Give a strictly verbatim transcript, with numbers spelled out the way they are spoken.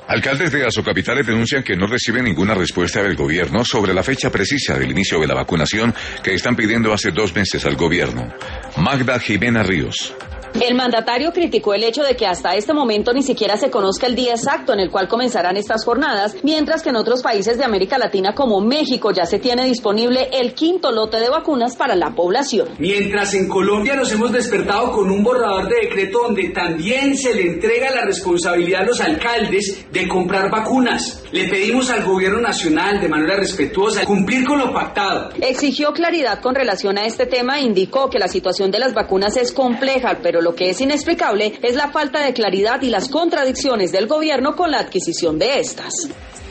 Alcaldes de Azocapitales denuncian que no reciben ninguna respuesta del gobierno sobre la fecha precisa del inicio de la vacunación que están pidiendo hace dos meses al gobierno. Magda Jimena Ríos. El mandatario criticó el hecho de que hasta este momento ni siquiera se conozca el día exacto en el cual comenzarán estas jornadas, mientras que en otros países de América Latina como México ya se tiene disponible el quinto lote de vacunas para la población. Mientras en Colombia nos hemos despertado con un borrador de decreto donde también se le entrega la responsabilidad a los alcaldes de comprar vacunas. Le pedimos al gobierno nacional de manera respetuosa cumplir con lo pactado. Exigió claridad con relación a este tema e indicó que la situación de las vacunas es compleja, pero lo que es inexplicable es la falta de claridad y las contradicciones del gobierno con la adquisición de estas.